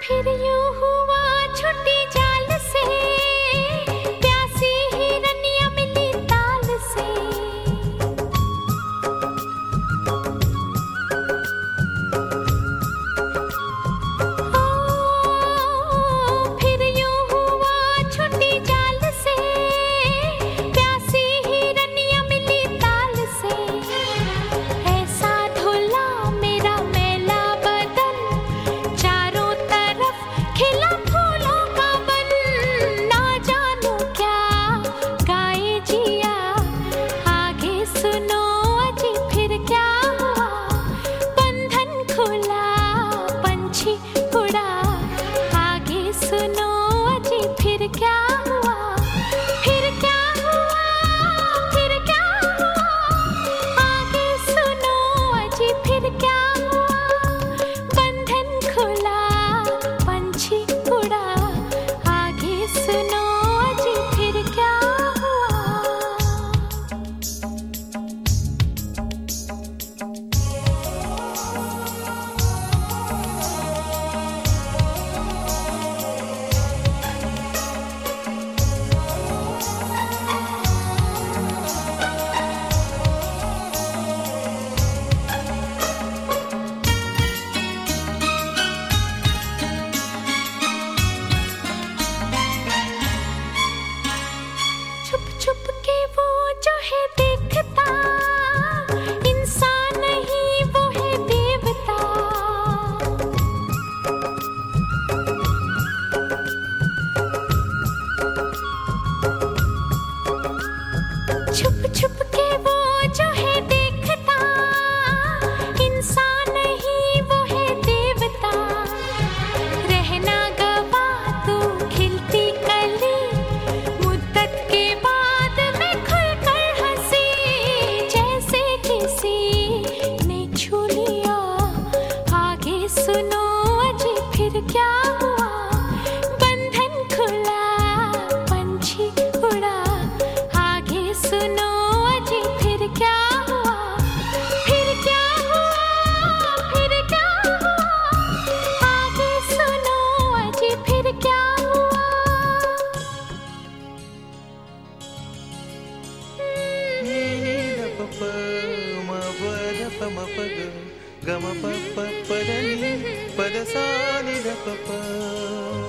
फिर यूं हुआ छुट्टी जाल से, प्यासी हिरनिया मिली ताल से। फिर यूं हुआ छुट्टी जाल से, प्यासी हिरनिया मिली ताल से। ऐसा धुला मेरा मैला बदन, चारों तरफ खिला फूलों का बन। ना जानू क्या गाए जिया, आगे सुनो अजी फिर क्या हुआ। बंधन खुला पंछी उड़ा, आगे सुनो अजी फिर क्या हुआ। फिर क्या हुआ, फिर क्या हुआ, आगे सुनो अजी फिर क्या हुआ। बंधन खुला पंछी उड़ा, आगे सुनो अजी फिर क्या हुआ। छुप छुप के वो जो है देखता, इंसान नहीं वो है देवता। छुप छुप के वो जो है देखता, इंसान नहीं वो है देवता। रहना गवा तू खिलती कली, मुद्दत के बाद मैं खुलकर हंसी। जैसे किसी ने छू लिया, आगे सुनो अजी फिर क्या हुआ। बंधन खुला पंछी उड़ा, आगे सुनो अजी फिर क्या हुआ। फिर क्या हुआ, फिर क्या हुआ, आगे सुनो अजी फिर क्या हुआ। Gama pa pa pa da ni pa da sa ni da pa pa.